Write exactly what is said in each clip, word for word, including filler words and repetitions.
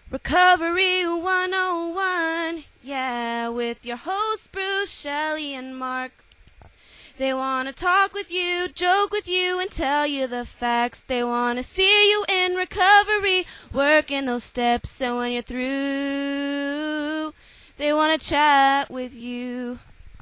Recovery one oh one, yeah, with your hosts Bruce, Shelley, and Mark. They want to talk with you, joke with you, and tell you the facts. They want to see you in recovery, working those steps, and when you're through, they want to chat with you.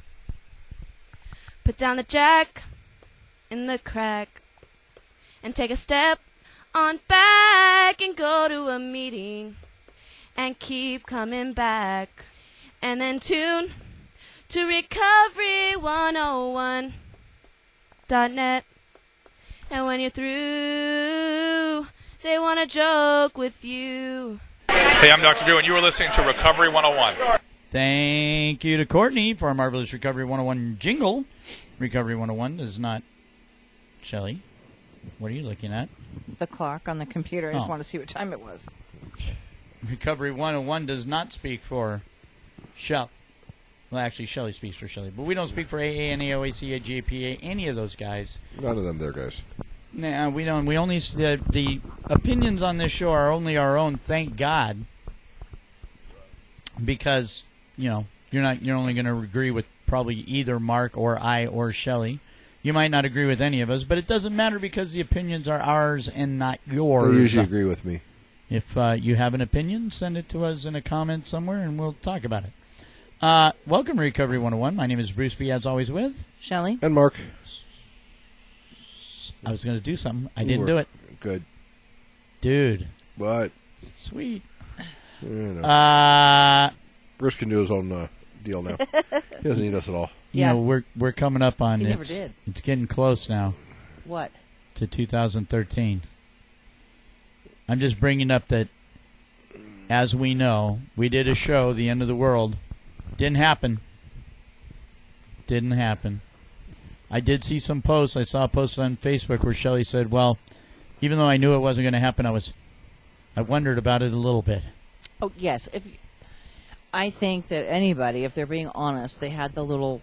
Put down the jack in the crack and take a step on back and go to a meeting and keep coming back, and then tune to Recovery one oh one dot net. And when you're through, they want to joke with you. Hey, I'm Doctor Drew, and you are listening to Recovery one oh one. Thank you to Courtney for our marvelous Recovery one oh one jingle. Recovery one oh one is not... Shelley, what are you looking at? The clock on the computer. I just Oh. want to see what time it was. Recovery one oh one does not speak for Shell. Well, actually, Shelley speaks for Shelley. But we don't speak for A A, N A, O A C, G A P A, any of those guys. None of them there, guys. Nah, we don't. We only... The, the opinions on this show are only our own, thank God. Because, you know, you're not. You're only going to agree with probably either Mark or I or Shelley. You might not agree with any of us, but it doesn't matter because the opinions are ours and not yours. They usually agree with me. If uh, you have an opinion, send it to us in a comment somewhere, and we'll talk about it. Uh, welcome to Recovery one oh one. My name is Bruce B, as always, with... Shelley? And Mark. I was going to do something. I You didn't were- do it. Good. Dude. What? Sweet. You know. Uh, Bruce can do his own uh, deal now. He doesn't need us at all. you Yeah. know, we're we're coming up on... He it. never did. It's getting close now What? to two thousand thirteen. I'm just bringing up that, as we know, we did a show, The End of the World. Didn't happen. Didn't happen. I did see some posts. I saw a post on Facebook where Shelley said, well, even though I knew it wasn't going to happen, I was, I wondered about it a little bit. Oh, yes. If I think that anybody, if they're being honest, they had the little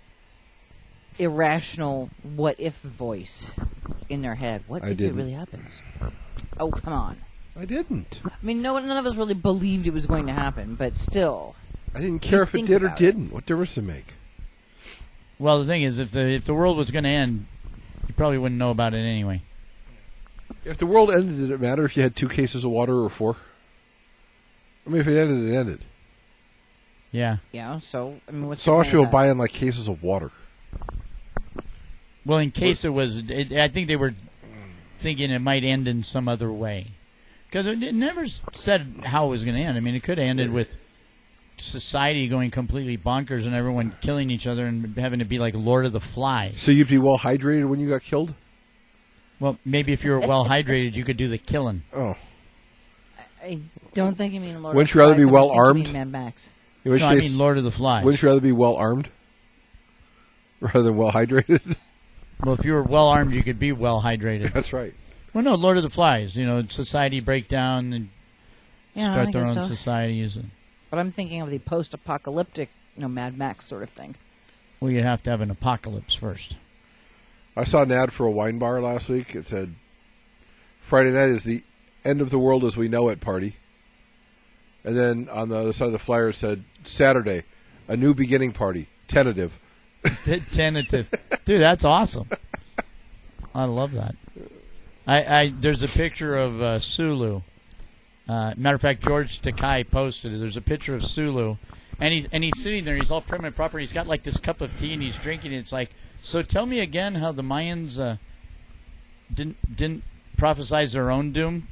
irrational what-if voice in their head. What I if didn't. it really happens? Oh, come on. I didn't. I mean, no, none of us really believed it was going to happen, but still. I didn't care if it think did or about it. didn't. What difference does it make? Well, the thing is, if the if the world was going to end, you probably wouldn't know about it anyway. If the world ended, did it matter if you had two cases of water or four? I mean, if it ended, it ended. Yeah. Yeah, so, I mean, what's So the much point people of that? buying like cases of water. Well, in case it was, it, I think they were thinking it might end in some other way. Because it, it never s- said how it was going to end. I mean, it could have ended with society going completely bonkers and everyone killing each other and having to be like Lord of the Flies. So you'd be well hydrated when you got killed? Well, maybe if you were well hydrated, you could do the killing. Oh. I don't think you mean Lord Wouldn't of you rather the be Flies, I well think you armed? mean Mad Max. In which No, I case, mean Lord of the Flies. wouldn't you rather be well armed rather than well hydrated? Well, if you were well armed, you could be well hydrated. That's right. Well, no, Lord of the Flies. You know, society breakdown and Yeah, start I their own guess so. societies. And, But I'm thinking of the post-apocalyptic, you know, Mad Max sort of thing. well, you'd have to have an apocalypse first. I saw an ad for a wine bar last week. It said, Friday night is the end of the world as we know it party. And then on the other side of the flyer it said, Saturday, a new beginning party, tentative. T- Tentative. Dude, that's awesome. I love that. I, I There's a picture of uh, Sulu. Uh, matter of fact, George Takai posted it. There's a picture of Sulu. And he's and he's sitting there. He's all prim and proper. He's got like this cup of tea and he's drinking it. It's like, so tell me again how the Mayans uh, didn't didn't prophesize their own doom?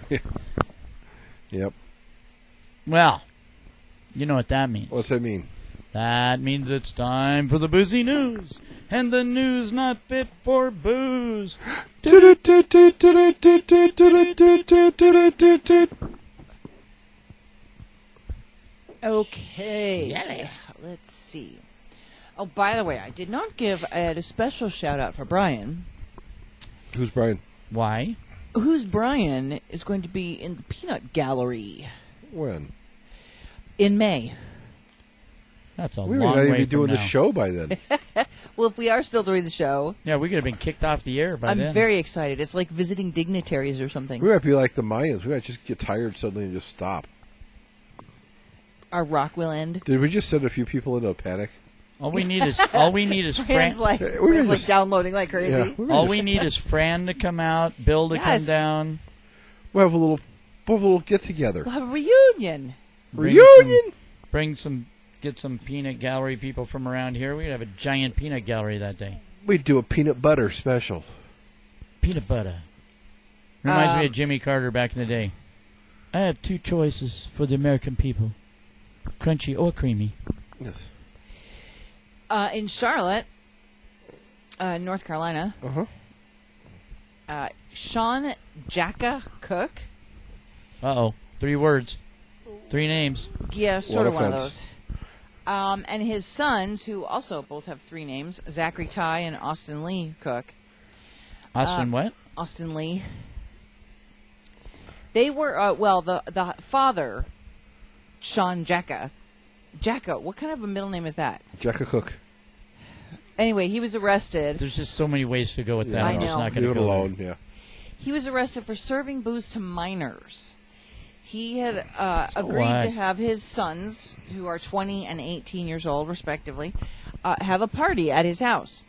Yep. Well, you know what that means. What's that mean? That means it's time for the boozy news. And the news not fit for booze. Okay. Yelly. Let's see. Oh, by the way, I did not give I had a special shout out for Brian. Who's Brian? Why? Who's Brian is going to be in the Peanut Gallery When? in May. That's a We may long not even way be from doing now. the show by then. Well, if we are still doing the show, Yeah, we could have been kicked off the air by I'm then. very excited. It's like visiting dignitaries or something. We might be like the Mayans. We might just get tired suddenly and just stop. our rock will end. Did we just send a few people into a panic? All we need is all we need is Fran. Fran's like, Yeah, we're Fran's like just- downloading like crazy. Yeah, we're All just- we need is Fran to come out, Bill to Yes. come down. We'll have a little, we'll have a little get together. We'll have a reunion. Bring Reunion. Some, bring some, get some peanut gallery people from around here. We'd have a giant peanut gallery that day. We'd do a peanut butter special. Peanut butter. Reminds me Um, of Jimmy Carter back in the day. I have two choices for the American people: crunchy or creamy. Yes. Uh, in Charlotte, uh, North Carolina, Uh huh. uh, Sean Jacka Cook. Uh oh, three words, three names. Yeah, sort of What one of offense? those. Um, and his sons, who also both have three names, Zachary Ty and Austin Lee Cook. Austin, Uh, what? Austin Lee. They were, uh, well, the the father, Sean Jacka. Jacka, what kind of a middle name is that? Jacka Cook. Anyway, he was arrested. There's just so many ways to go with that. Yeah. I I'm just know. not going Leave to it go alone. there. Yeah. He was arrested for serving booze to minors. He had uh, So agreed what? to have his sons, who are twenty and eighteen years old, respectively, uh, have a party at his house.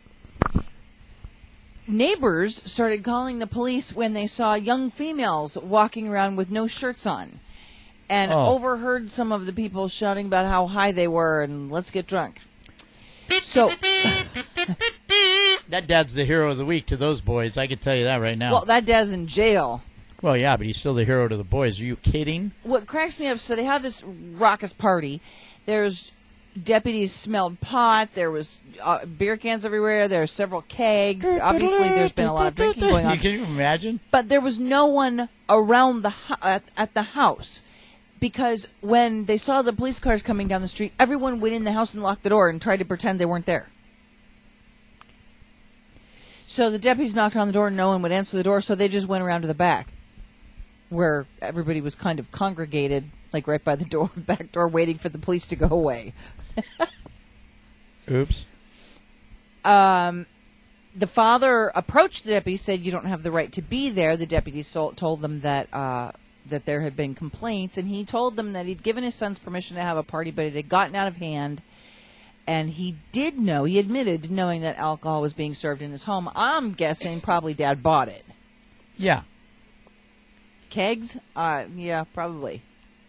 Neighbors started calling the police when they saw young females walking around with no shirts on, and Oh. overheard some of the people shouting about how high they were and let's get drunk. So, That dad's the hero of the week to those boys. I can tell you that right now. well, that dad's in jail. Well, yeah, but he's still the hero to the boys. Are you kidding? What cracks me up, so they have this raucous party. There's deputies smelled pot. There was uh, beer cans everywhere. There are several kegs. Obviously, there's been a lot of drinking going on. Can you imagine? But there was no one around the hu- at, at the house, because when they saw the police cars coming down the street, everyone went in the house and locked the door and tried to pretend they weren't there. So the deputies knocked on the door and no one would answer the door, so they just went around to the back, where everybody was kind of congregated, like right by the door, back door, waiting for the police to go away. Oops. Um, the father approached the deputy, said, "You don't have the right to be there." The deputy so- told them that uh, that there had been complaints, and he told them that he'd given his sons permission to have a party, but it had gotten out of hand. And he did know, he admitted to knowing that alcohol was being served in his home. I'm guessing probably Dad bought it. Yeah. Kegs? Uh, yeah, probably.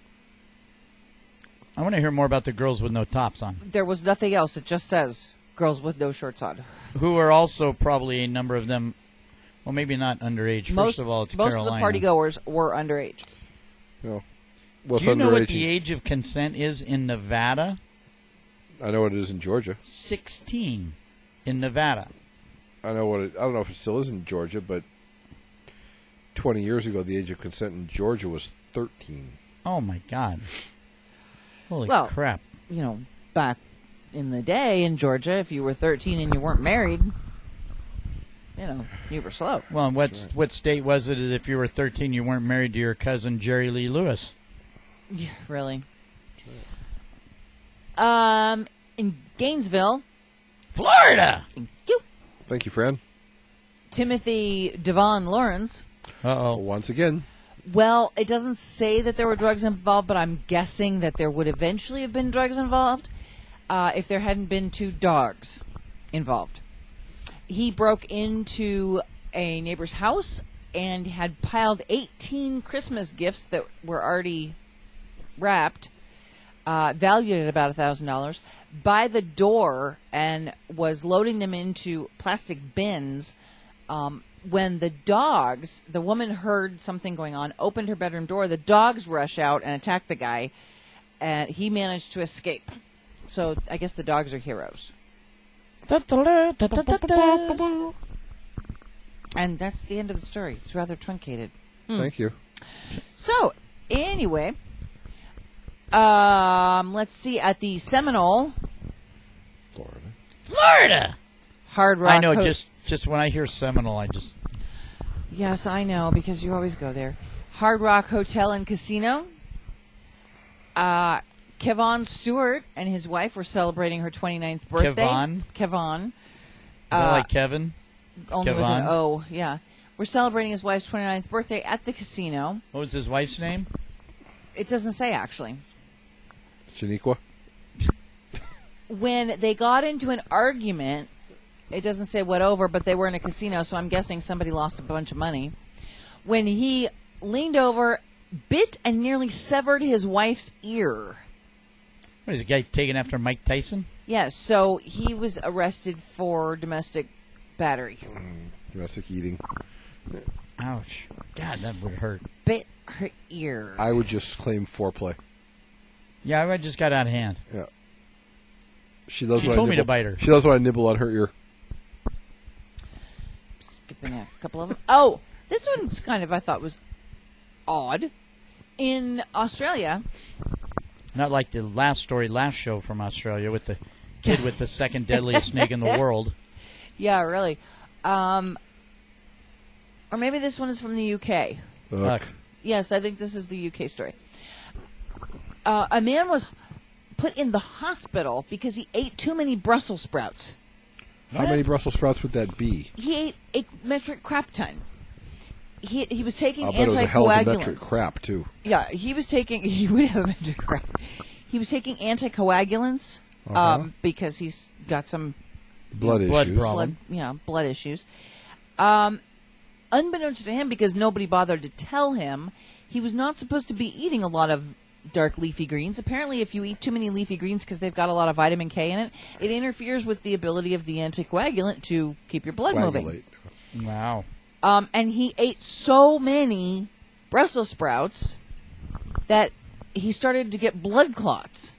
I want to hear more about the girls with no tops on, There was nothing else. It just says girls with no shirts on. who are also probably a number of them. Well, maybe not underage. First most of all, it's most Carolina. of the party goers were underage. No. What's Do you know what underage? the age of consent is in Nevada? I know what it is in Georgia. Sixteen in Nevada. I know what it. I don't know if it still is in Georgia, but twenty years ago, the age of consent in Georgia was thirteen. Oh my God! Holy Well, crap! You know, back in the day in Georgia, if you were thirteen and you weren't married, you know, you were slow. Well, and what what state was it? If you were thirteen, you weren't married to your cousin Jerry Lee Lewis. Yeah, really. Um, in Gainesville, Florida. thank you, Thank you, Fran. Timothy Devon Lawrence. Uh oh. Once again, Well, it doesn't say that there were drugs involved, but I'm guessing that there would eventually have been drugs involved uh, if there hadn't been two dogs involved. He broke into a neighbor's house and had piled eighteen Christmas gifts that were already wrapped, uh, valued at about one thousand dollars, by the door and was loading them into plastic bins. Um, when the dogs, the woman heard something going on, opened her bedroom door, the dogs rush out and attack the guy, and he managed to escape. So I guess the dogs are heroes. And that's the end of the story. It's rather truncated. thank you. So, anyway, um, let's see, at the Seminole Florida. Florida. Hard Rock I know. Ho- Just just when I hear Seminole, I just Yes, I know, because you always go there. Hard Rock Hotel and Casino. Uh, Kevon Stewart and his wife were celebrating her twenty-ninth birthday. Kevon? Kevon. is that Uh, like Kevin? Only with an Kevon? O, yeah. We're celebrating his wife's twenty-ninth birthday at the casino. What was his wife's name? It doesn't say, actually. Shaniqua? When they got into an argument, it doesn't say what over, but they were in a casino, so I'm guessing somebody lost a bunch of money. When he leaned over, bit and nearly severed his wife's ear. What is the guy taken after Mike Tyson? Yeah, so he was arrested for domestic battery. Domestic eating. Ouch. God, that would hurt. Bit her ear. I would just claim foreplay. Yeah, I just got out of hand. Yeah. She loves She when I told me to nibble- bite her. She loves when I nibble on her ear. Skipping a couple of them. Oh, this one's kind of, I thought, was odd. In Australia, Not like the last story, last show from Australia with the kid with the second deadliest snake in the world. yeah, really. Um, or maybe this one is from the U K. Look, Yes, I think this is the U K story. Uh, a man was put in the hospital because he ate too many Brussels sprouts. How many Brussels sprouts would that be? He ate a metric crap ton. He he was taking I'll bet it was a hell of a anticoagulants. metric crap, too. Yeah, he was taking. He would have a metric crap. He was taking anticoagulants Uh-huh. um, because he's got some Blood, Blood issues. problem. blood, yeah, blood issues. Um, unbeknownst to him, because nobody bothered to tell him, he was not supposed to be eating a lot of dark leafy greens. Apparently, if you eat too many leafy greens because they've got a lot of vitamin K in it, it interferes with the ability of the anticoagulant to keep your blood moving. Coagulate. wow. Um, and he ate so many Brussels sprouts that he started to get blood clots.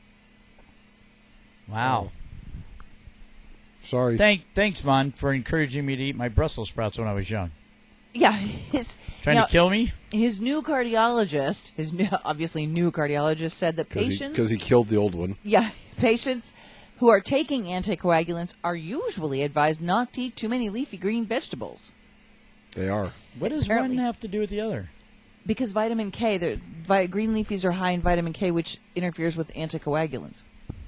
Wow. Sorry. Thank, thanks, Vaughn, for encouraging me to eat my Brussels sprouts when I was young. Yeah, his Trying now, to kill me? his new cardiologist, his new, obviously new cardiologist, said that patients, Because he, he killed the old one. yeah, patients who are taking anticoagulants are usually advised not to eat too many leafy green vegetables They are. What does Apparently. one have to do with the other? because vitamin K, the vi- green leafies are high in vitamin K, which interferes with anticoagulants.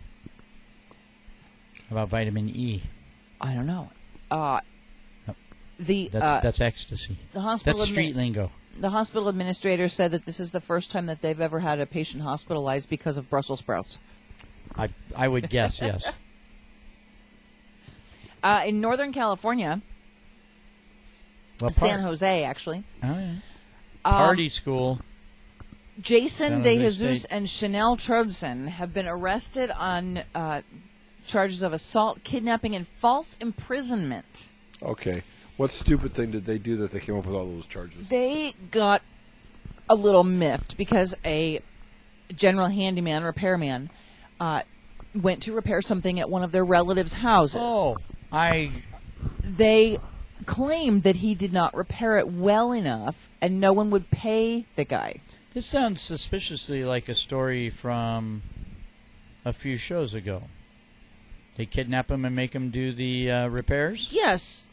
How about vitamin E? I don't know. Uh, Yep. the That's uh, that's ecstasy. the hospital That's admi- street lingo. the hospital administrator said that this is the first time that they've ever had a patient hospitalized because of Brussels sprouts. I I would guess, yes. Uh, in Northern California, What San part? Jose, actually, Oh, yeah. um, Party school. Jason San De Jose Jesus State. and Chanel Trudson have been arrested on uh, charges of assault, kidnapping, and false imprisonment. Okay. What stupid thing did they do that they came up with all those charges? They got a little miffed because a general handyman, repairman, uh, went to repair something at one of their relatives' houses. Oh, I They claimed that he did not repair it well enough, and no one would pay the guy. This sounds suspiciously like a story from a few shows ago. They kidnap him and make him do the uh, repairs? Yes.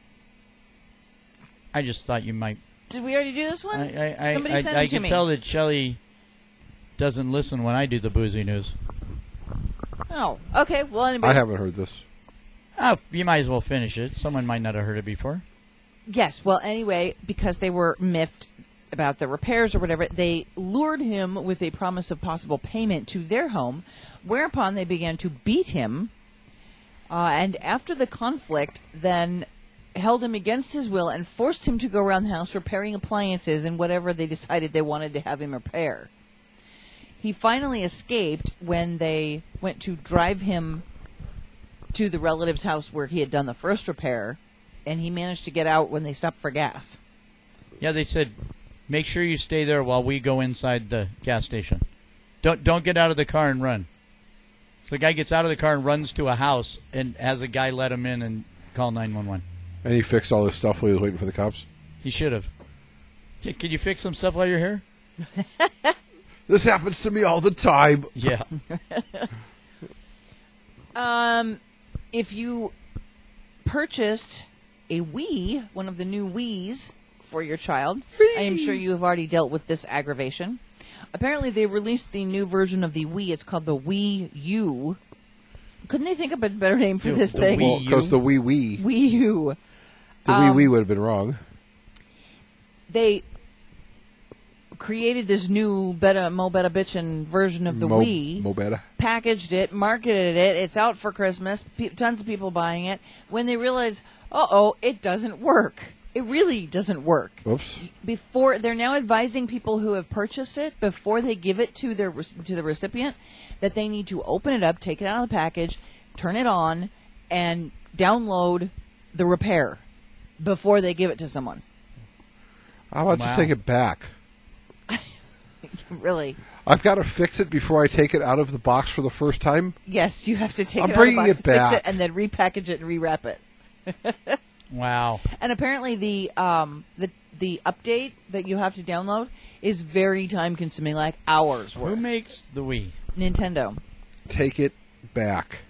I just thought you might. Did we already do this one? I, I, I, Somebody I, sent I it to can me. tell that Shelley doesn't listen when I do the boozy news. Oh, okay. Well, anybody? I haven't heard this. Oh, you might as well finish it. Someone might not have heard it before. Yes. Well, anyway, because they were miffed about the repairs or whatever, they lured him with a promise of possible payment to their home, whereupon they began to beat him. Uh, and after the conflict, then held him against his will and forced him to go around the house repairing appliances and whatever they decided they wanted to have him repair. He finally escaped when they went to drive him to the relative's house where he had done the first repair, and he managed to get out when they stopped for gas. Yeah, they said, make sure you stay there while we go inside the gas station. Don't don't get out of the car and run. So the guy gets out of the car and runs to a house and has a guy let him in and call nine one one. And he fixed all this stuff while he was waiting for the cops? He should have. Can, can you fix some stuff while you're here? This happens to me all the time. Yeah. Um, if you purchased a Wii, one of the new Wiis for your child, I am sure you have already dealt with this aggravation. Apparently, they released the new version of the Wii. It's called the Wii U. Couldn't they think of a better name for The- this the thing? Wii Well, because U? the wee wee, Wii U. the Um, wee wee would have been wrong. They created this new beta mo beta bitchin' version of the Mo, Wii, Mo Beta. packaged it, marketed it. It's out for Christmas. Pe- tons of people buying it. When they realize, uh oh, it doesn't work. It really doesn't work. Oops. Before they're now advising people who have purchased it before they give it to their to the recipient that they need to open it up, take it out of the package, turn it on, and download the repair before they give it to someone. How about Wow. just take it back? Really? I've got to fix it before I take it out of the box for the first time. Yes, you have to take I'm it out of the bringing box, it fix back. it, and then repackage it and rewrap it. Wow. And apparently the um the the update that you have to download is very time consuming, like hours Who worth. makes the Wii? Nintendo. Take it back.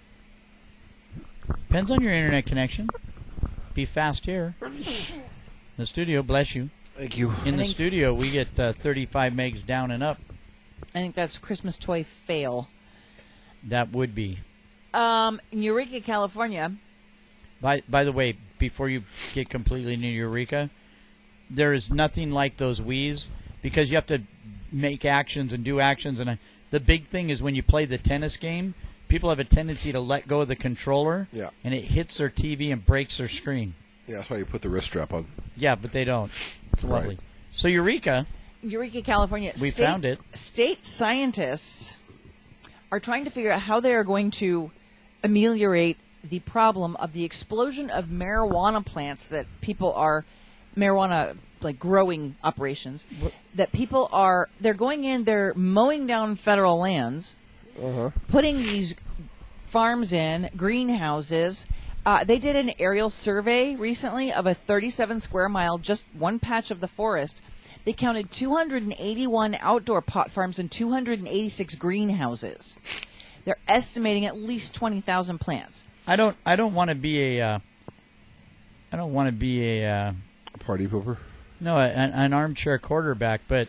Depends on your internet connection. Be fast here. The studio, bless you. Thank you. In I the think- studio, we get uh, thirty-five megs down and up. I think that's Christmas toy fail. That would be. Um, in Eureka, California. By by the way, before you get completely into Eureka, there is nothing like those Wiis because you have to make actions and do actions. And uh, the big thing is when you play the tennis game, people have a tendency to let go of the controller, Yeah. and it hits their T V and breaks their screen. Yeah, that's why you put the wrist strap on. Yeah, but they don't. It's Right. lovely. So Eureka, Eureka, California. We state, found it. State scientists are trying to figure out how they are going to ameliorate the problem of the explosion of marijuana plants that people are marijuana like growing operations that people are they're going in they're mowing down federal lands, Uh-huh. putting these farms in greenhouses. Uh, they did an aerial survey recently of a thirty-seven square mile, just one patch of the forest. They counted two hundred eighty-one outdoor pot farms and two hundred eighty-six greenhouses. They're estimating at least twenty thousand plants. I don't I don't want to be a uh, I don't want to be a uh, Party pooper. no a, an, an armchair quarterback, but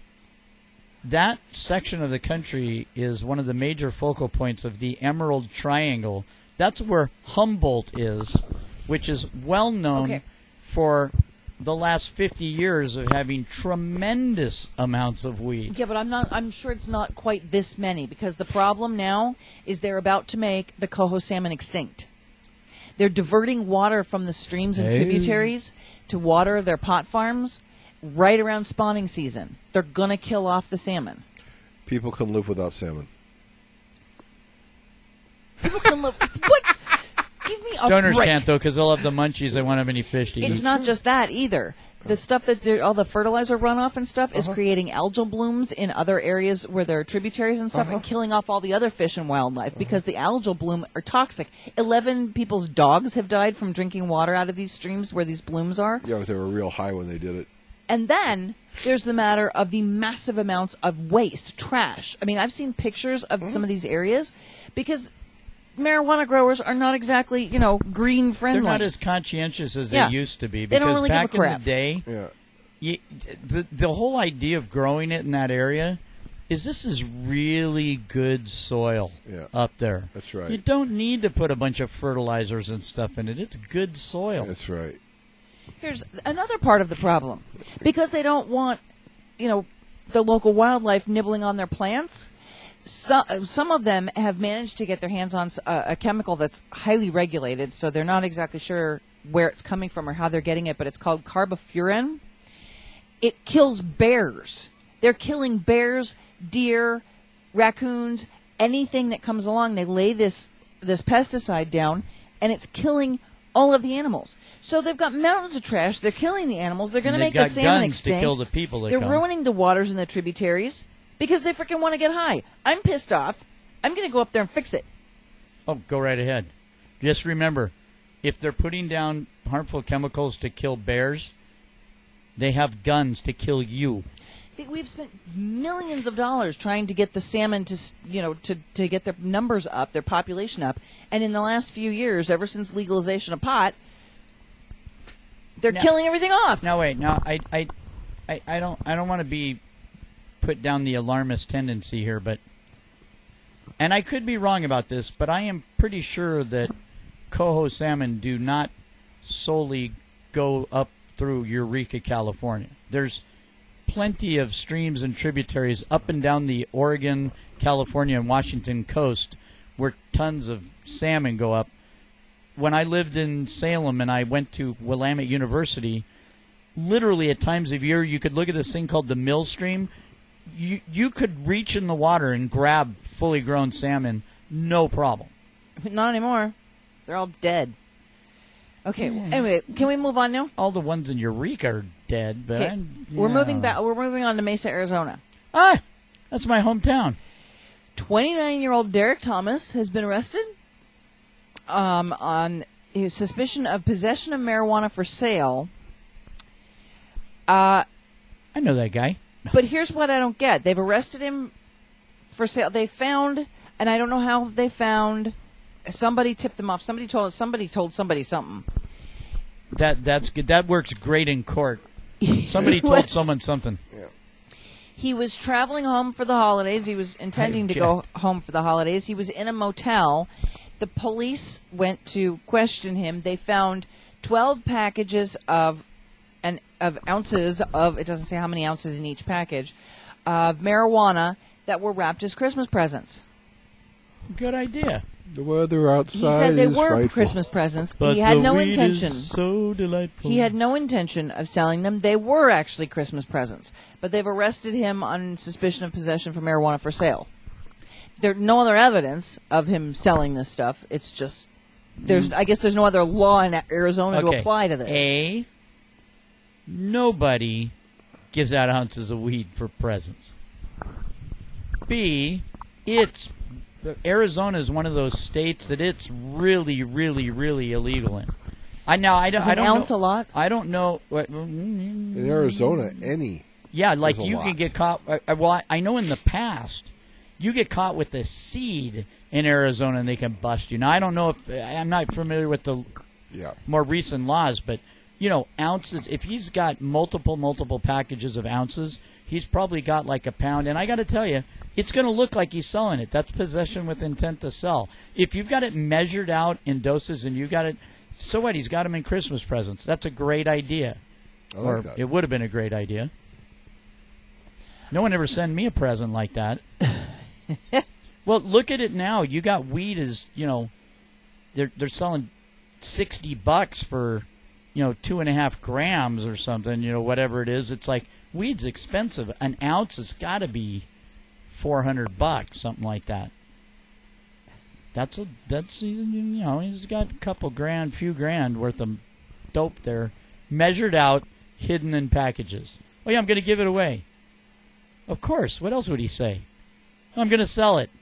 that section of the country is one of the major focal points of the Emerald Triangle. That's where Humboldt is, which is well known Okay. for the last fifty years of having tremendous amounts of weed. Yeah, but I'm not. I'm sure it's not quite this many because the problem now is they're about to make the coho salmon extinct. They're diverting water from the streams and Hey. tributaries to water their pot farms right around spawning season. They're gonna kill off the salmon. People can live without salmon. People can live. What? Give me a Stoners break. can't though because they'll have the munchies. They won't have any fish to It's eat. not just that either. The stuff that they're- all the fertilizer runoff and stuff is Uh-huh. creating algal blooms in other areas where there are tributaries and stuff, Uh-huh. and killing off all the other fish and wildlife because the algal bloom are toxic. Eleven people's dogs have died from drinking water out of these streams where these blooms are. Yeah, but they were real high when they did it. And then there's the matter of the massive amounts of waste, trash. I mean, I've seen pictures of some of these areas because marijuana growers are not exactly, you know, green friendly. They're not as conscientious as Yeah. they used to be They because don't really give a back in crap. the day, Yeah. you, the the whole idea of growing it in that area is this is really good soil Yeah. up there. That's right. You don't need to put a bunch of fertilizers and stuff in it. It's good soil. That's right. Here's another part of the problem. Because they don't want, you know, the local wildlife nibbling on their plants, so, some of them have managed to get their hands on a, a chemical that's highly regulated, so they're not exactly sure where it's coming from or how they're getting it, but it's called carbofuran. It kills bears. They're killing bears, deer, raccoons, anything that comes along. They lay this this pesticide down, and it's killing all of the animals. So they've got mountains of trash. They're killing the animals. They're going to And make they've the got salmon guns extinct. to kill the people that They're come. ruining the waters in the tributaries because they freaking want to get high. I'm pissed off. I'm going to go up there and fix it. Oh, go right ahead. Just remember, if they're putting down harmful chemicals to kill bears, they have guns to kill you. I think we've spent millions of dollars trying to get the salmon to, s- you know, to, to get their numbers up, their population up. And in the last few years, ever since legalization of pot, they're Now- killing everything off. Now wait, now I I I, I don't I don't want to be put down the alarmist tendency here, but and I could be wrong about this, but I am pretty sure that coho salmon do not solely go up through Eureka, California. There's plenty of streams and tributaries up and down the Oregon, California, and Washington coast where tons of salmon go up. When I lived in Salem and I went to Willamette University, literally at times of year you could look at this thing called the mill stream. You, you could reach in the water and grab fully grown salmon, no problem. Not anymore. They're all dead. Okay. Anyway, can we move on now? All the ones in Eureka are dead, but Okay. I'm- We're yeah. moving back. We're moving on to Mesa, Arizona. Ah, that's my hometown. twenty-nine-year-old Derek Thomas has been arrested um, on his suspicion of possession of marijuana for sale. Uh, I know that guy. but here's what I don't get. They've arrested him for sale. They found, and I don't know how they found, somebody tipped them off. Somebody told somebody told somebody something. That that's good. That works great in court. Somebody told Was- someone something. He was traveling home for the holidays. He was intending to I go object. home for the holidays. He was in a motel. The police went to question him. They found twelve packages of an of ounces of, it doesn't say how many ounces in each package, of marijuana that were wrapped as Christmas presents. Good idea. The weather outside He said they is were frightful. Christmas presents. But he had the no weed intention. is so delightful. He had no intention of selling them. They were actually Christmas presents. But they've arrested him on suspicion of possession for marijuana for sale. There's no other evidence of him selling this stuff. It's just, there's. I guess there's no other law in Arizona okay. to apply to this. A. Nobody gives out ounces of weed for presents. B. It's Arizona is one of those states that it's really, really, really illegal in. I now I don't. Is I an don't ounce know, a lot? I don't know. What, In Arizona, any. Yeah, like There's a you lot. can get caught. Uh, uh, well, I, I know in the past, you get caught with a seed in Arizona and they can bust you. Now, I don't know if I'm not familiar with the Yeah. more recent laws, but you know, ounces. If he's got multiple, multiple packages of ounces, he's probably got like a pound. And I got to tell you, it's going to look like he's selling it. That's possession with intent to sell. If you've got it measured out in doses and you got it, so what? He's got them in Christmas presents. That's a great idea. I like or that. it would have been a great idea. No one ever sent me a present like that. Well, look at it now. You got weed as, you know, they're they're selling sixty bucks for, you know, two and a half grams or something, you know, whatever it is. It's like weed's expensive. An ounce has got to be four hundred bucks, something like that. That's a that's you know, he's got a couple grand, few grand worth of dope there, measured out, hidden in packages. Oh yeah, I'm going to give it away. Of course. What else would he say? I'm going to sell it.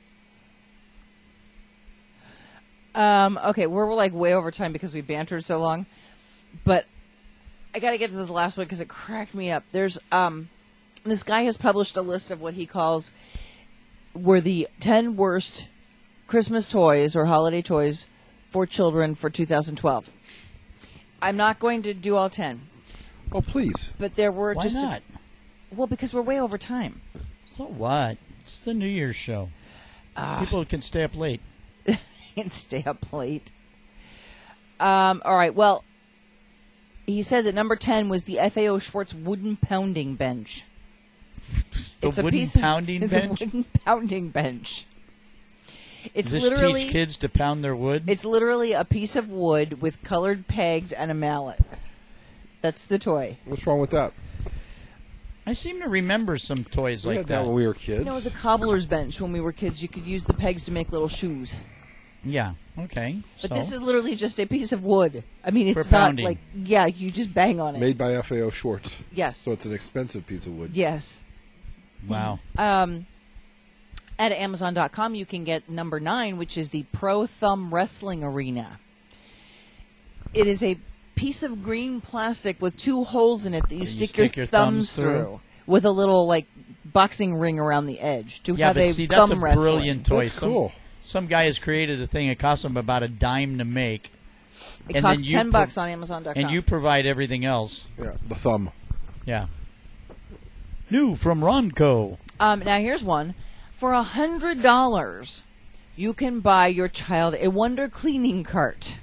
Um, okay, we're, we're like way over time because we bantered so long. But I got to get to this last one because it cracked me up. There's um, this guy has published a list of what he calls were the ten worst Christmas toys or holiday toys for children for two thousand twelve. I'm not going to do all ten, Oh, please. but there were Why just a- not? well, because we're way over time. So what? It's the New Year's show. People can stay up late. And stay up late. Um, all right. Well, he said that number ten was the F A O Schwartz wooden pounding bench. The It's a wooden piece of- pounding the bench? wooden pounding bench. It's Does this literally teach kids to pound their wood? it's literally a piece of wood with colored pegs and a mallet. That's the toy. What's wrong with that? I seem to remember some toys We like had that that. when we were kids. You know, it was a cobbler's bench when we were kids. You could use the pegs to make little shoes. Yeah. Okay. But so. this is literally just a piece of wood. I mean, For it's not pounding. like yeah, you just bang on it. Made by F A O Schwartz. Yes. So it's an expensive piece of wood. Yes. Wow. Um, at Amazon dot com, you can get number nine, which is the Pro Thumb Wrestling Arena. It is a piece of green plastic with two holes in it that you, You stick, stick your, your thumbs thumbs through. through, with a little like boxing ring around the edge to Yeah, have but a see, that's thumb a wrestling. brilliant toy. That's Some, cool. some guy has created a thing. It costs him about a dime to make. It and costs then you ten pro- bucks on Amazon dot com. And you provide everything else. Yeah, the thumb. Yeah. New from Ronco. Um, now here's one. For a hundred dollars, you can buy your child a Wonder cleaning cart.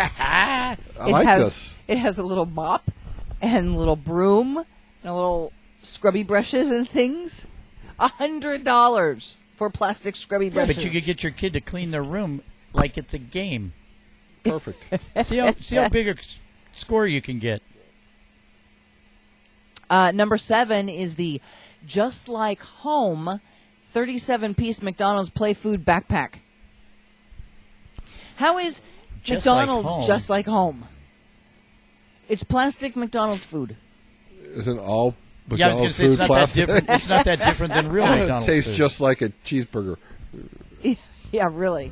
I it like has this. it has a little mop and a little broom and a little scrubby brushes and things. A hundred dollars for plastic scrubby Yeah, brushes. but you could get your kid to clean their room like it's a game. Perfect. See how see how big a s- score you can get. Uh, number seven is the Just Like Home thirty-seven piece McDonald's Play Food Backpack. How is Just Like McDonald's Home? just like home? It's plastic McDonald's food. Isn't all Yeah, I was going McDonald's to say it's food not plastic? that different. It's not that different than real It McDonald's tastes food. just like a cheeseburger. Yeah, really.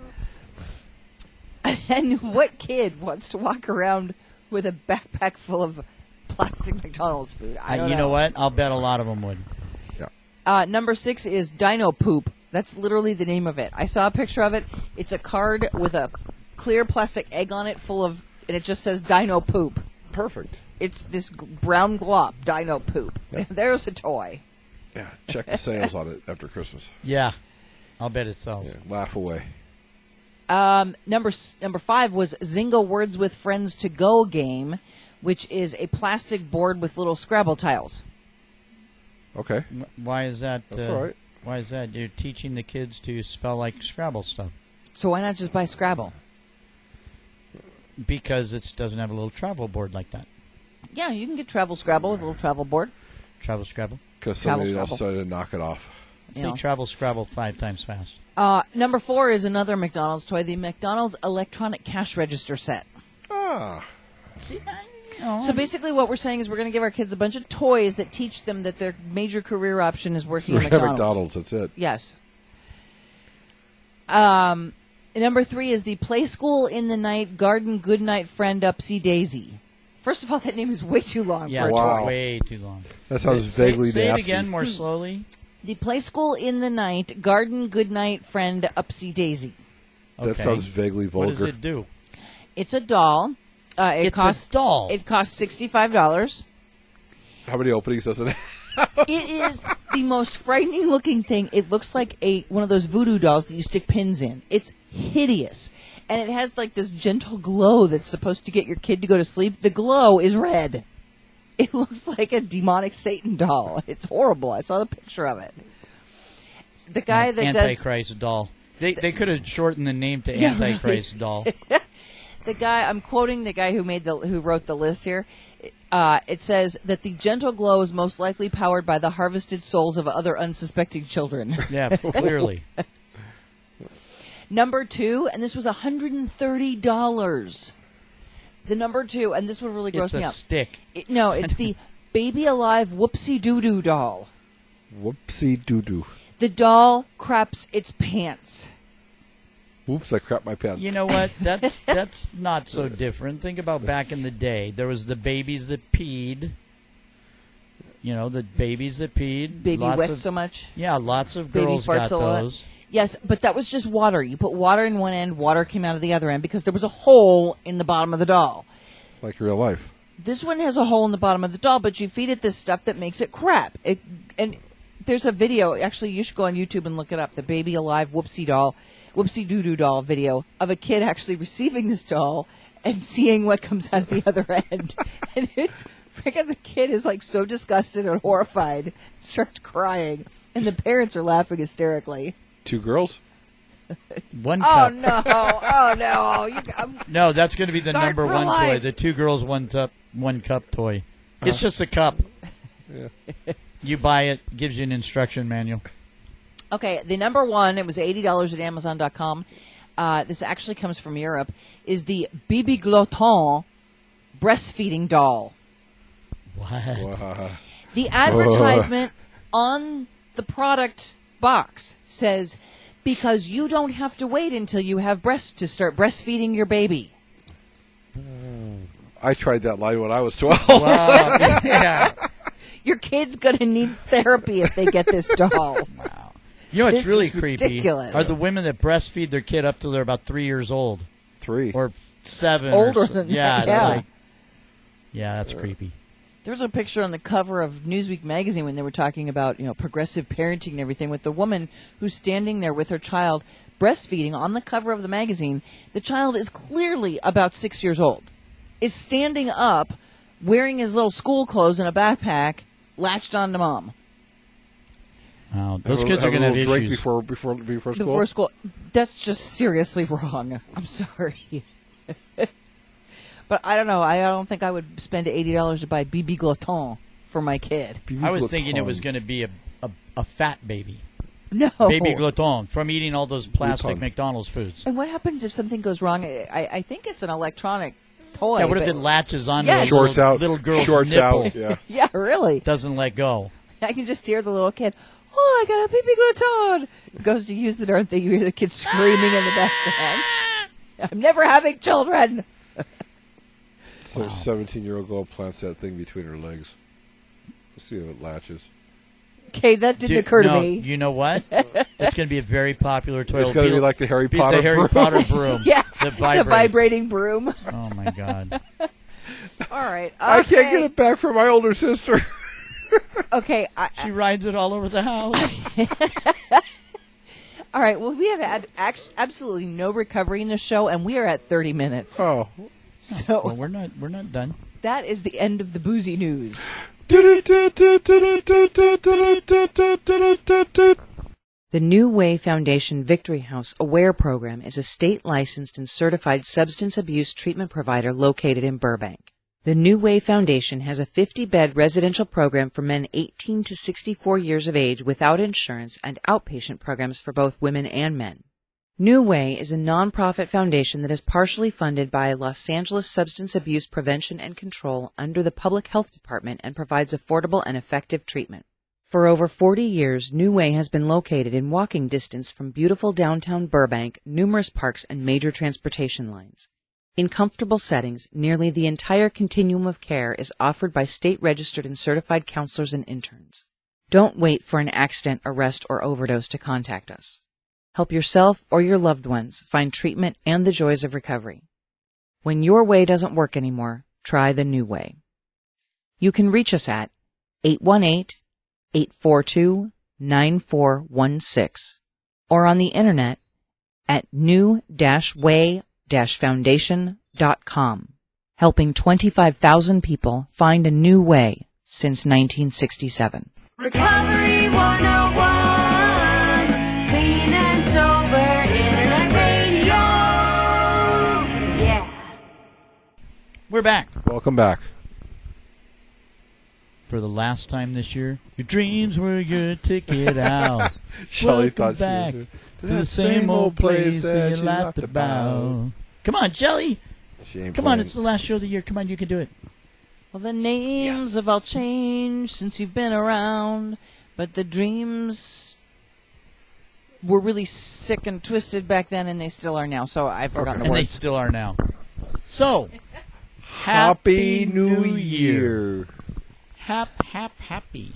And what kid wants to walk around with a backpack full of plastic McDonald's food? I I, don't you know what? I'll bet a lot of them would. Uh, number six is Dino Poop. That's literally the name of it. I saw a picture of it. It's a card with a clear plastic egg on it full of, and it just says Dino Poop. Perfect. It's this g- brown glop, Dino Poop. Yeah. There's a toy. Yeah, check the sales on it after Christmas. Yeah, I'll bet it sells. Yeah, laugh away. Um, number s- number five was Zynga Words with Friends to Go game, which is a plastic board with little Scrabble tiles. Okay, M- Why is that? that's uh, all right. Why is that? You're teaching the kids to spell like Scrabble stuff So why not just buy Scrabble? because it doesn't have a little travel board like that. Yeah, you can get travel Scrabble with a little travel board. Travel Scrabble. Because Travel somebody else Scrabble. decided to knock it off. You Say know. travel Scrabble five times fast. Uh, number four is another McDonald's toy, the McDonald's electronic cash register set. Ah, See, I, you know, So basically what we're saying is we're going to give our kids a bunch of toys that teach them that their major career option is working at McDonald's. McDonald's. That's it. Yes. Um, number three is the Play School in the Night Garden Goodnight Friend Upsy Daisy. First of all, that name is way too long yeah, for a it's toy. Wow. way too long. That sounds say, vaguely say nasty. it again more slowly. The Play School in the Night Garden Goodnight Friend Upsy Daisy. Okay. That sounds vaguely What does vulgar. it do? It's a doll. Uh, it It's costs a doll. It costs sixty-five dollars. How many openings does it have? It is the most frightening looking thing. It looks like a one of those voodoo dolls that you stick pins in. It's hideous. And it has like this gentle glow that's supposed to get your kid to go to sleep. The glow is red. It looks like a demonic Satan doll. It's horrible. I saw the picture of it. The guy that does Antichrist doll. They they could have shortened the name to Yeah, Antichrist doll. the guy I'm quoting the guy who made the who wrote the list here. Uh, it says that the gentle glow is most likely powered by the harvested souls of other unsuspecting children. Yeah, clearly. Number two, and this was one hundred thirty dollars. The number two, and this would really gross It's me a out. stick. It, no, it's the Baby Alive Whoopsie Doo Doo doll. Whoopsie doo doo. The doll craps its pants. Whoops! I crap my pants. You know what? That's that's not so different. Think about back in the day. There was the babies that peed. You know, the babies that peed. Baby lots whiffs of, so much. Yeah, lots of Baby girls farts got a lot. those. Yes, but that was just water. You put water in one end, water came out of the other end because there was a hole in the bottom of the doll. Like real life. This one has a hole in the bottom of the doll, but you feed it this stuff that makes it crap. It, and there's a video. Actually, you should go on YouTube and look it up. The Baby Alive Whoopsie doll, Whoopsie Doo Doo doll video of a kid actually receiving this doll and seeing what comes out of the other end. And it's freaking the kid is like so disgusted and horrified, starts crying, and the parents are laughing hysterically. Two girls. One Oh cup. no! Oh no! You, I'm, No, that's going to be the Start number for one toy. life. The two girls, one cup, one cup toy. It's just a cup. You buy it, gives you an instruction manual. Okay, the number one, it was eighty dollars at Amazon dot com. Uh, this actually comes from Europe, is the Bibi Glotton breastfeeding doll. What? Wow. The advertisement on the product box says, because you don't have to wait until you have breasts to start breastfeeding your baby. I tried that line when I was twelve. Wow. Yeah. Your kid's going to need therapy if they get this doll. You know what's This really is creepy? ridiculous. Are the women that breastfeed their kid up till they're about three years old. Three. Or seven. or Older so- than yeah, that, it's yeah. like- yeah, that's creepy. There was a picture on the cover of Newsweek magazine when they were talking about, you know, progressive parenting and everything with the woman who's standing there with her child breastfeeding on the cover of the magazine. The child is clearly about six years old, is standing up, wearing his little school clothes and a backpack, latched onto mom. Wow, those have kids a, are going to have a have little drink issues. before before before school. Before school. That's just seriously wrong. I'm sorry. But I don't know. I don't think I would spend eighty dollars to buy B B Gloton for my kid. I was thinking it was going to be a, a, a fat baby. No. Baby Gloton from eating all those plastic Gluton. McDonald's foods. And what happens if something goes wrong? I, I think it's an electronic toy. Yeah, what if but- it latches onto Yes. a Shorts little, out. little girl's Shorts nipple? out. Yeah. Yeah, really. Doesn't let go. I can just hear the little kid, oh, I got a B B Gloton. Goes to use the darn thing. You hear the kid screaming in the background. I'm never having children. So a seventeen-year-old girl plants that thing between her legs. Let's see if it latches. Okay, that didn't Dude, occur to no, me. You know what? That's going to be a very popular toy. It's It'll going to be be like the Harry be Potter the Harry broom. Potter broom. Yes, that the vibrates. vibrating broom. Oh my God! All right. I can't okay. get it back from my older sister. Okay. I, She rides it all over the house. all right. Well, we have had act- absolutely no recovery in the show, and we are at thirty minutes. Oh. So Well, we're not. We're not done. that is the end of the boozy news. The New Way Foundation Victory House Aware Program is a state-licensed and certified substance abuse treatment provider located in Burbank. The New Way Foundation has a fifty-bed residential program for men eighteen to sixty-four years of age without insurance and outpatient programs for both women and men. New Way is a nonprofit foundation that is partially funded by Los Angeles Substance Abuse Prevention and Control under the Public Health Department and provides affordable and effective treatment. For over forty years, New Way has been located in walking distance from beautiful downtown Burbank, numerous parks, and major transportation lines. In comfortable settings, nearly the entire continuum of care is offered by state-registered and certified counselors and interns. Don't wait for an accident, arrest, or overdose to contact us. Help yourself or your loved ones find treatment and the joys of recovery. When your way doesn't work anymore, try the New Way. You can reach us at eight one eight, eight four two, nine four one six or on the internet at new way foundation dot com, helping twenty-five thousand people find a new way since nineteen sixty-seven. Recovery one oh one, clean and sober internet radio. Yeah. We're back Welcome back. for the last time this year. Your dreams were your ticket out. Shelley Welcome thought back she was to the same old place that you laughed about. Come on, Shelly. She ain't Come on, playing. it's the last show of the year. Come on, you can do it. Well, the names have all changed since you've been around, but the dreams were really sick and twisted back then, and they still are now. So I've forgotten And the they words. still are now. So, Happy New Year. Hap, hap, happy.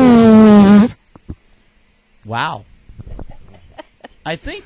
Wow. I think.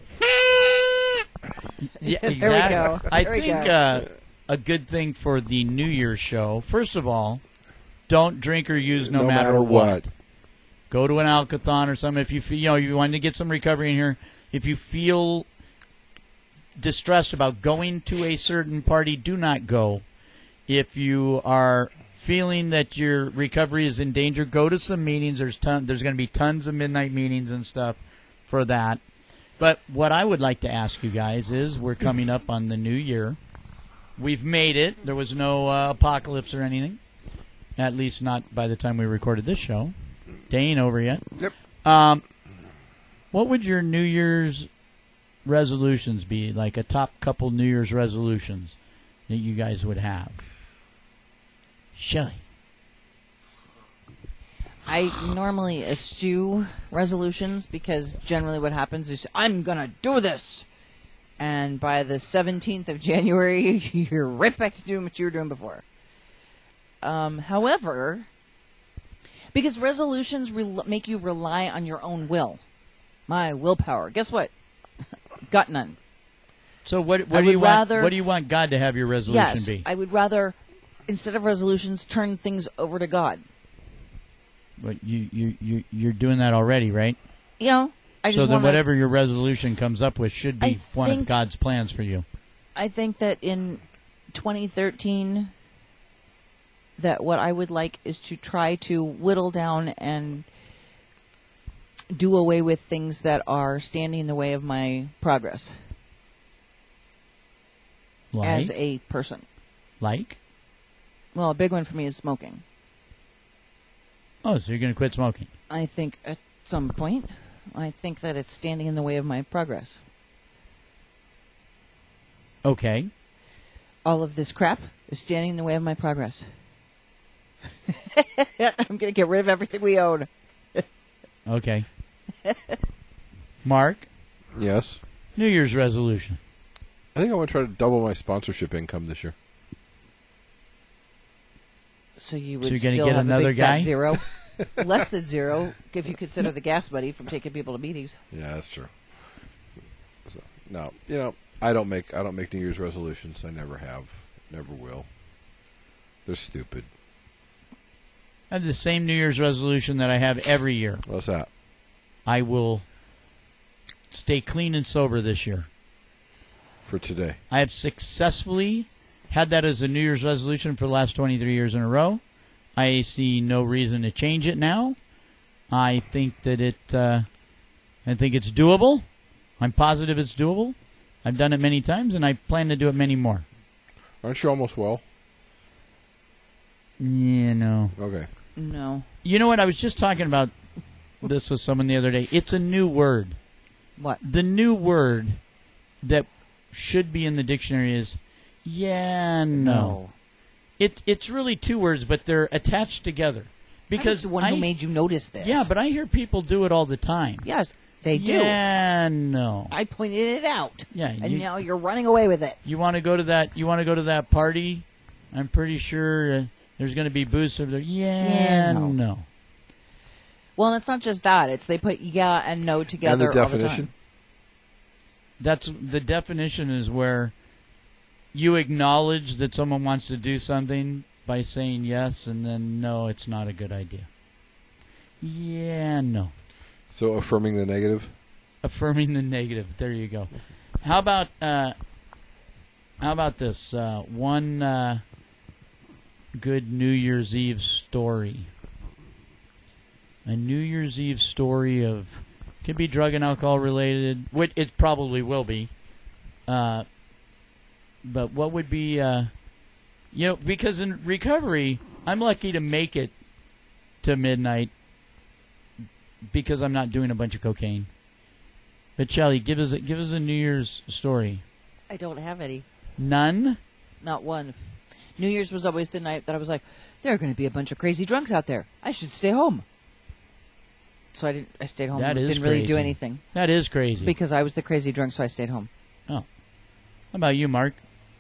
Yeah, exactly. There we go. I There we think go. uh, a good thing for the New Year's show, first of all, don't drink or use no, matter, what. Go to an Alcathon or something. If you feel, you know, you want to get some recovery in here, if you feel distressed about going to a certain party, do not go. If you are feeling that your recovery is in danger, go to some meetings. There's ton, there's going to be tons of midnight meetings and stuff for that. But what I would like to ask you guys is, we're coming up on the new year. We've made it. There was no uh, apocalypse or anything. At least not by the time we recorded this show. Day ain't over yet. Yep. Um, what would your New Year's resolutions be? Like a top couple New Year's resolutions that you guys would have? Shelly. I normally eschew resolutions because generally what happens is I'm going to do this. And by the seventeenth of January, you're right back to doing what you were doing before. Um, however, because resolutions re- make you rely on your own will, my willpower. Guess what? Got none. So what, I what do would you want? rather- What do you want God to have your resolution Yes, be? I would rather, instead of resolutions, turn things over to God. But you you you you're doing that already, right? You know, I so just then want whatever your resolution comes up with should be I one of think- God's plans for you. I think that in twenty thirteen, that what I would like is to try to whittle down and do away with things that are standing in the way of my progress Like? as a person. like? Well, a big one for me is smoking. Oh, so you're going to quit smoking? I think at some point, I think that it's standing in the way of my progress. Okay. All of this crap is standing in the way of my progress. I'm going to get rid of everything we own. Okay. Mark, Yes. New Year's resolution. I think I want to try to double my sponsorship income this year. So you So would you're gonna still get have another a big fat guy? zero, less than zero, if you consider the gas money from taking people to meetings. Yeah, that's true. So, no, you know, I don't make I don't make New Year's resolutions. I never have, never will. They're stupid. I have the same New Year's resolution that I have every year. What's that? I will stay clean and sober this year. For today. I have successfully had that as a New Year's resolution for the last twenty-three years in a row. I see no reason to change it now. I think that it, uh, I think it's doable. I'm positive it's doable. I've done it many times, and I plan to do it many more. Aren't you almost well? Yeah, no. Okay. No. You know what? I was just talking about this with someone the other day. It's a new word. What? The new word that should be in the dictionary is yeah, no. It's it's really two words, but they're attached together. Because Because the one I, who made you notice this. yeah, but I hear people do it all the time. yes, they do. Yeah, no. I pointed it out. Yeah, and you- now you're running away with it. You want to go to that? You want to go to that party? I'm pretty sure uh, there's going to be booze over there. Yeah, Yeah, no. no. Well, and it's not just that; it's they put yeah and no And together the all the definition? time. That's the definition is where you acknowledge that someone wants to do something by saying yes, and then no, it's not a good idea. Yeah, no. So affirming the negative? Affirming the negative. There you go. How about uh, how about this uh, one uh, good New Year's Eve story? A New Year's Eve story of could be drug and alcohol related, which it probably will be. Uh, but what would be, uh, you know, because in recovery, I'm lucky to make it to midnight because I'm not doing a bunch of cocaine. But Shelly, give us a, give us a New Year's story. I don't have any. None? Not one. New Year's was always the night that I was like, there are going to be a bunch of crazy drunks out there. I should stay home. So I didn't. I stayed home. That and is didn't really do crazy. anything That is crazy. because I was the crazy drunk. So I stayed home. Oh. How about you, Mark?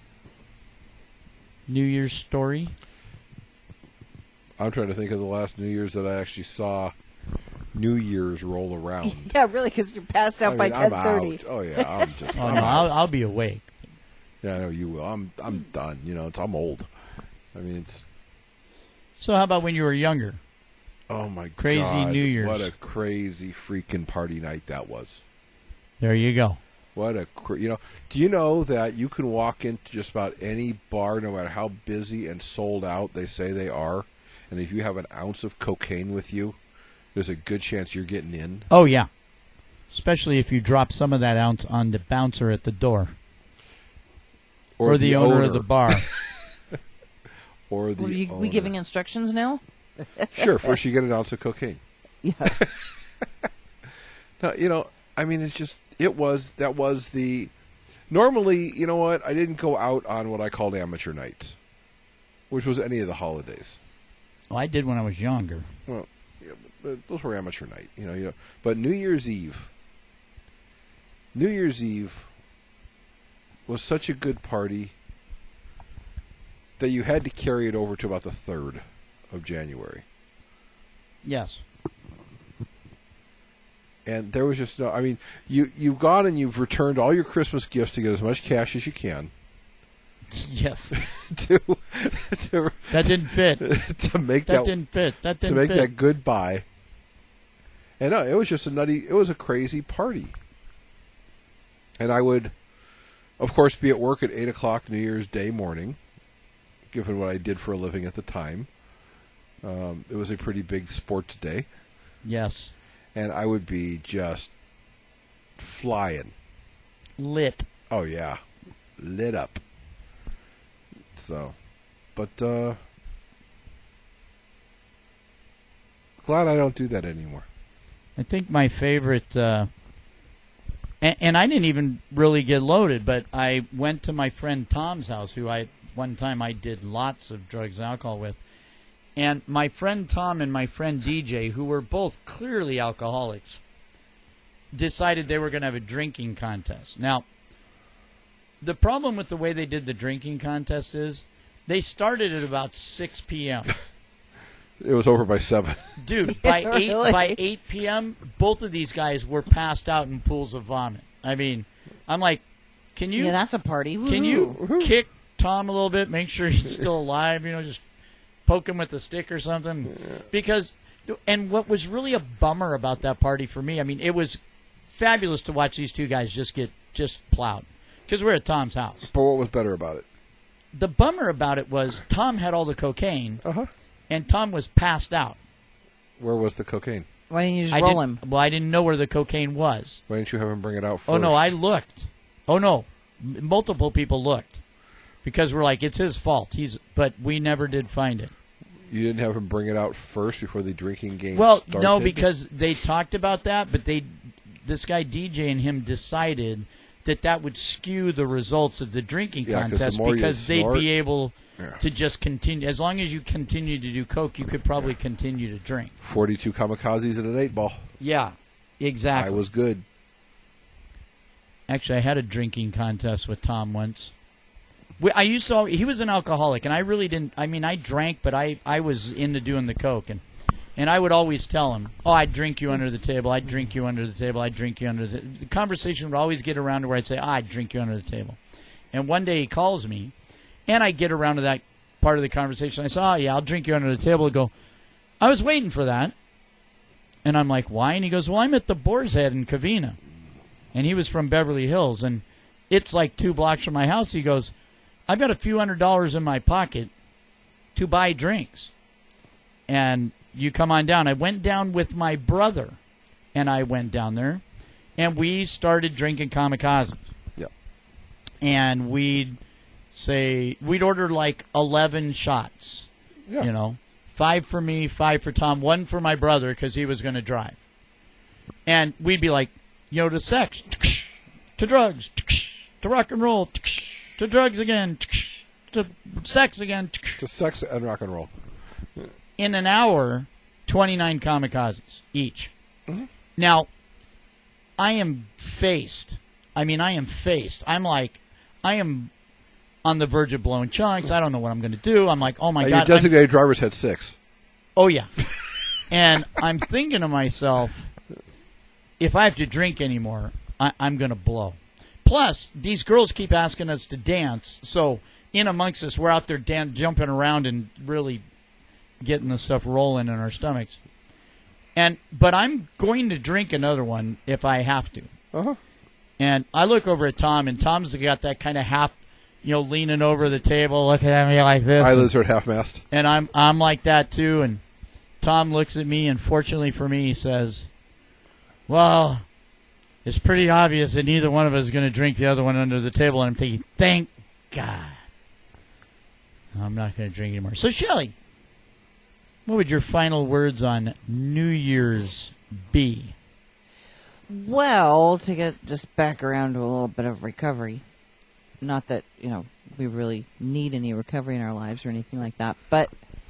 New Year's story? I'm trying to think of the last New Year's that I actually saw New Year's roll around. Yeah, really, because you're passed out I by mean, ten I'm thirty. out. Oh yeah, I'm just. Oh, I'm no, out. I'll, I'll be awake. Yeah, I know you will. I'm. I'm done. You know, it's, I'm old. I mean, it's. So how about when you were younger? Oh my Crazy God, New Year's. What a crazy freaking party night that was. There you go. What a cr- you know. Do you know that you can walk into just about any bar, no matter how busy and sold out they say they are, and if you have an ounce of cocaine with you, there's a good chance you're getting in. Oh, yeah. Especially if you drop some of that ounce on the bouncer at the door. Or, the, owner, of the bar. Or the Well, you, owner. we giving instructions now? Sure. First, you get an ounce of cocaine. Yeah. No, you know, I mean, it's just it was that was the. Normally, you know what? I didn't go out on what I called amateur nights, which was any of the holidays. Oh, I did when I was younger. Well, yeah, but those were amateur night, you know. You know, but New Year's Eve. New Year's Eve was such a good party that you had to carry it over to about the third of January. Yes. And there was just no, I mean, you, you've gone and you've returned all your Christmas gifts to get as much cash as you can Yes. to to, That didn't fit. to make That that, didn't fit. That to didn't make fit. that good buy. And no, it was just a nutty, it was a crazy party. And I would, of course, be at work at eight o'clock New Year's Day morning, given what I did for a living at the time. Um, it was a pretty big sports day. Yes. And I would be just flying. Lit. Oh, yeah. Lit up. So, but, uh, glad I don't do that anymore. I think my favorite, uh, and, and I didn't even really get loaded, but I went to my friend Tom's house, who I, one time I did lots of drugs and alcohol with. And my friend Tom and my friend D J, who were both clearly alcoholics, decided they were going to have a drinking contest. Now, the problem with the way they did the drinking contest is they started at about six p.m. It was over by seven. Dude, by Yeah, eight really? by eight p.m., both of these guys were passed out in pools of vomit. I mean, I'm like, can you Yeah, that's a party. can you kick Tom a little bit, make sure he's still alive? You know, just poke him with a stick or something. Because, and what was really a bummer about that party for me, I mean, it was fabulous to watch these two guys just get just plowed because we're at Tom's house. But what was better about it? The bummer about it was Tom had all the cocaine, Uh-huh. and Tom was passed out. Where was the cocaine? Why didn't you just I roll didn't- him? Well, I didn't know where the cocaine was. Why didn't you have him bring it out first? Oh, no, I looked. Oh, no. M- multiple people looked. Because we're like, it's his fault. He's, But we never did find it. You didn't have him bring it out first before the drinking game Well, started? no, because they talked about that, but they, this guy D J and him decided that that would skew the results of the drinking Yeah, 'cause the contest more you because they'd snort- be able Yeah. to just continue. As long as you continue to do coke, you could probably continue to drink. forty-two kamikazes in an eight ball. Yeah, exactly. I was good. Actually, I had a drinking contest with Tom once. We, I used to. He was an alcoholic, and I really didn't. I mean, I drank, but I, I was into doing the coke, and and I would always tell him, "Oh, I'd drink you under the table. I'd drink you under the table. I'd drink you under the." The conversation would always get around to where I'd say, oh, "I'd drink you under the table," and one day he calls me, and I get around to that part of the conversation. I say, "Oh yeah, I'll drink you under the table." I go, "I was waiting for that," and I'm like, "Why?" And he goes, "Well, I'm at the Boar's Head in Covina," and he was from Beverly Hills, and it's like two blocks from my house. He goes, I've got a few hundred dollars in my pocket to buy drinks. And you come on down. I went down with my brother, and I went down there, and we started drinking kamikazes. Yep. And we'd say, we'd order like eleven shots, Yeah. you know, five for me, five for Tom, one for my brother because he was going to drive. And we'd be like, you know, to sex, to drugs, to rock and roll, to drugs again, to sex again. To sex and rock and roll. In an hour, twenty-nine kamikazes each. Mhm. Now, I am faced. I mean, I am faced. I'm like, I am on the verge of blowing chunks. I don't know what I'm going to do. I'm like, oh my Uh, God. your I'm- designated drivers had six. Oh, yeah. And I'm thinking to myself, if I have to drink anymore, I, I'm going to blow. Plus, these girls keep asking us to dance, so in amongst us, we're out there dan- jumping around and really getting the stuff rolling in our stomachs. And but I'm going to drink another one if I have to. Uh-huh. And I look over at Tom, and Tom's got that kind of half, you know, leaning over the table, looking at me like this. Eyelids are at half-mast. And I'm I'm like that too. And Tom looks at me, and fortunately for me, he says, "Well, it's pretty obvious that neither one of us is going to drink the other one under the table." And I'm thinking, "Thank God, I'm not going to drink anymore." So, Shelley, what would your final words on New Year's be? Well, to get just back around to a little bit of recovery. Not that, you know, we really need any recovery in our lives or anything like that, but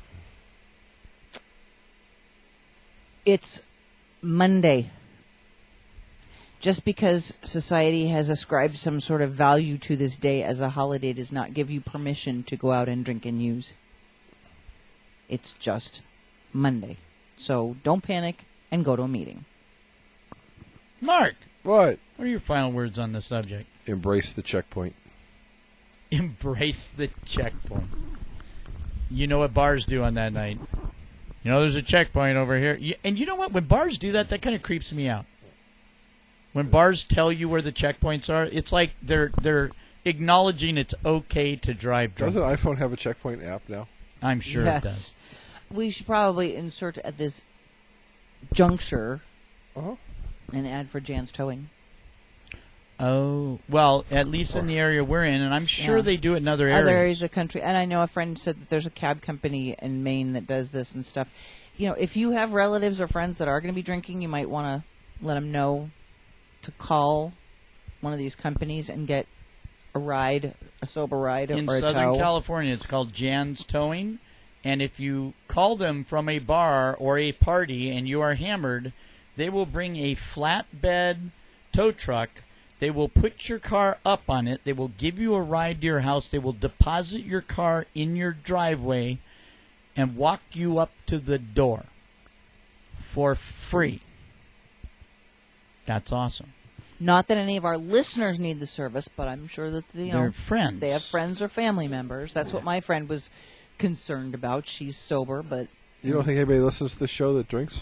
it's Monday. Just because society has ascribed some sort of value to this day as a holiday does not give you permission to go out and drink and use. It's just Monday. So don't panic and go to a meeting. Mark, What? what are your final words on the subject? Embrace the checkpoint. Embrace the checkpoint. You know what bars do on that night. You know, there's a checkpoint over here. You, and you know what? When bars do that, that kind of creeps me out. When bars tell you where the checkpoints are, it's like they're they're acknowledging it's okay to drive drunk. Doesn't iPhone have a checkpoint app now? I'm sure yes. it does. We should probably insert at this juncture Uh-huh. an ad for Jan's Towing. Oh, well, at least in the area we're in, and I'm sure Yeah. they do it in other areas. Other areas of the country. And I know a friend said that there's a cab company in Maine that does this and stuff. You know, if you have relatives or friends that are going to be drinking, you might want to let them know to call one of these companies and get a ride, a sober ride, in or a Southern tow. California, it's called Jan's Towing, and if you call them from a bar or a party and you are hammered, they will bring a flatbed tow truck. They will put your car up on it. They will give you a ride to your house. They will deposit your car in your driveway and walk you up to the door for free. That's awesome. Not that any of our listeners need the service, but I'm sure that you know They're friends. they have friends or family members. That's what my friend was concerned about. She's sober, but You don't think anybody listens to this show that drinks?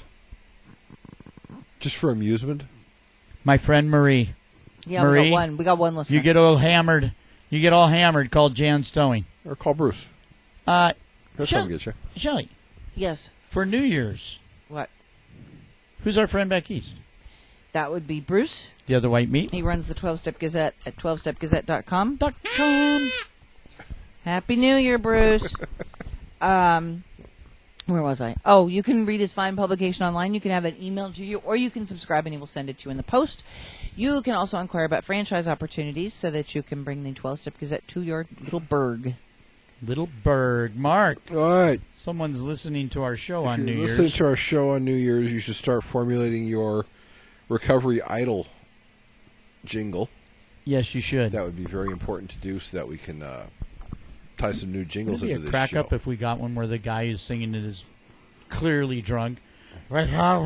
Just for amusement? My friend Marie. yeah, we Marie, got one. We got one listener. You get all hammered. You get all hammered. Called Jan's Towing. Or call Bruce. Uh, He'll Shell- come get you. Shelly, yes. for New Year's, What? who's our friend back east? That would be Bruce. The other white meat. He runs the twelve-Step Gazette at twelve step gazette dot com. Dot com. Happy New Year, Bruce. um, where was I? Oh, you can read his fine publication online. You can have it emailed to you, or you can subscribe and he will send it to you in the post. You can also inquire about franchise opportunities so that you can bring the twelve-Step Gazette to your little burg. Little bird. Mark, All right. someone's listening to our show If on you're New listening Year's. to our show on New Year's, you should start formulating your Recovery Idol jingle. Yes, you should. That would be very important to do so that we can uh, tie some new jingles It'd be into a this crack show. up if we got one where the guy who's singing it is clearly drunk. We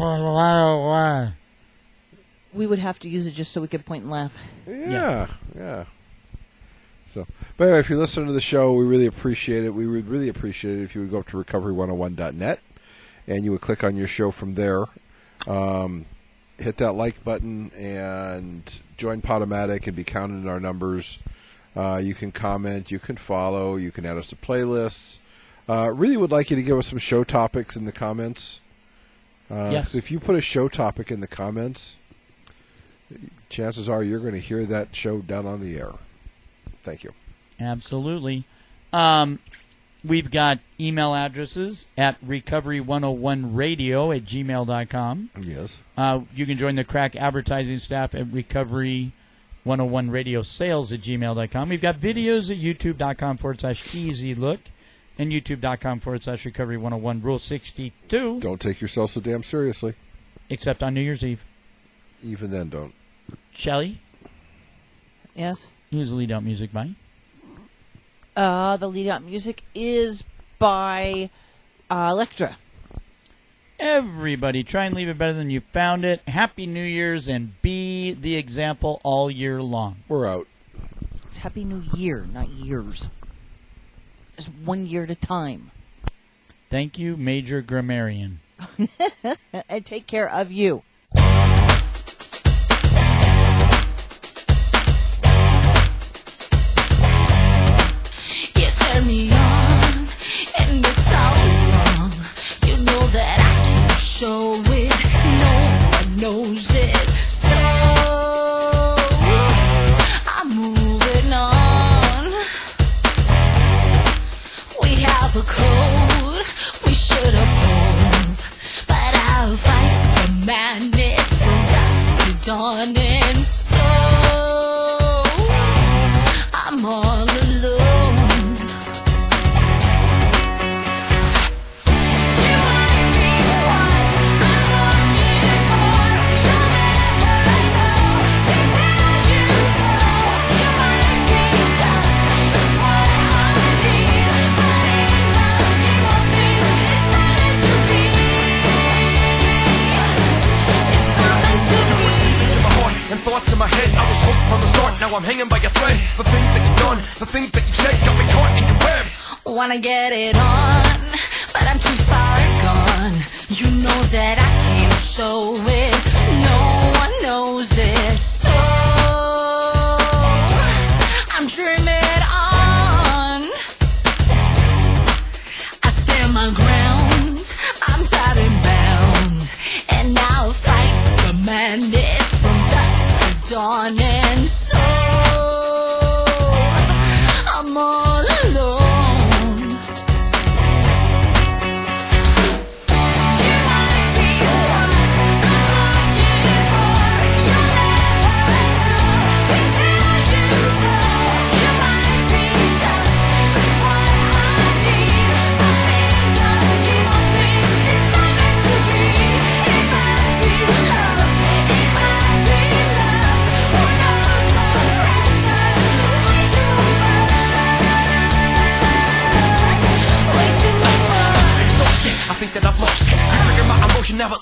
would have to use it just so we could point and laugh. Yeah, yeah. So, but anyway, if you're listening to the show, we really appreciate it. We would really appreciate it if you would go up to recovery one oh one dot net and you would click on your show from there. Um, hit that like button and join Podomatic and be counted in our numbers. Uh, you can comment, you can follow, you can add us to playlists. Uh, really would like you to give us some show topics in the comments. Uh, Yes. If you put a show topic in the comments, chances are you're going to hear that show down on the air. Thank you. Absolutely. Um, we've got email addresses at recovery one oh one radio at gmail dot com. Yes. Uh, you can join the crack advertising staff at recovery one oh one radio sales at gmail dot com. We've got videos at youtube dot com forward slash easy look and youtube dot com forward slash recovery one oh one rule sixty-two, Don't take yourself so damn seriously. except on New Year's Eve. Even then, don't. Shelley, Yes? who's the lead out music by? Uh, the lead-out music is by uh, Electra. Everybody, try and leave it better than you found it. Happy New Year's and be the example all year long. We're out. It's Happy New Year, not years. Just one year at a time. Thank you, Major Grammarian. And take care of you. You turn me on, and it's all wrong. You know that I can't show it, no one knows it. So I'm moving on. We have a code we should uphold, but I'll fight the madness from dusk to dawn, and so I'm all alone. You wanted me once, I want you more. You'll never know. They tell you so. You wanted me just, just what I need. But in the scheme of things, it's not meant to be. It's not meant to be. In my heart and thoughts in my head, I was hooked from the start. Now I'm hanging by a thread. The things that you've done, the things that you said, got me caught in your web. Wanna get it on, but I'm too far gone. You know that I can't show it, no one knows it. So I'm dreaming.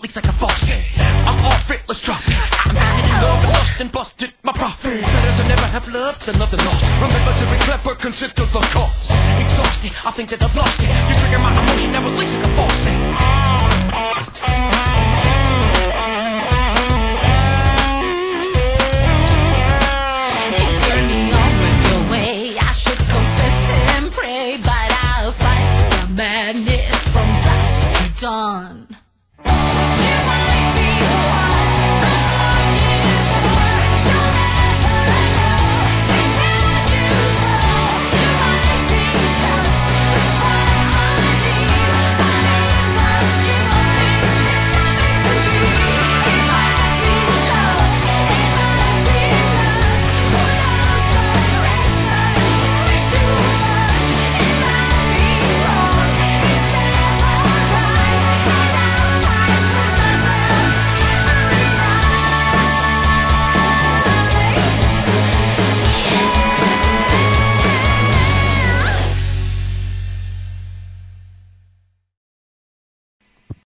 leaks like a faucet. I'm off it, let's drop it. I'm dying in love and lust and busted my profit. Better to never have loved than nothing lost. Remember to be clever, consider the cost. Exhausted, I think that I've lost it. You trigger my emotion, now it leaks like a faucet.